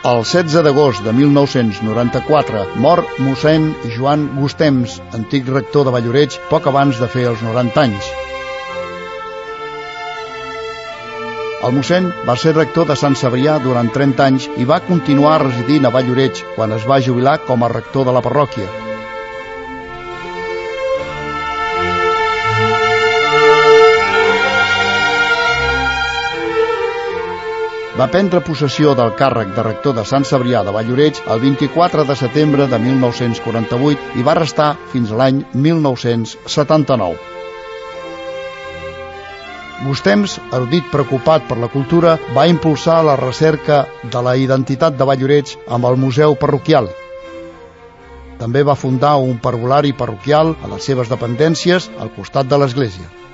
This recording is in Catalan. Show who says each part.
Speaker 1: El 16 d'agost de 1994 mor mossèn Joan Gustems, antic rector de Valloreig, poc abans de fer els 90 anys. El mossèn va ser rector de Sant Cebrià durant 30 anys i va continuar residint a Valloreig quan es va jubilar com a rector de la parròquia. Va prendre possessió del càrrec de rector de Sant Cebrià de Valloreig el 24 de setembre de 1948 i va restar fins a l'any 1979. Gustems, erudit preocupat per la cultura, va impulsar la recerca de la identitat de Valloreig amb el Museu Parroquial. També va fundar un parvulari parroquial a les seves dependències al costat de l'església.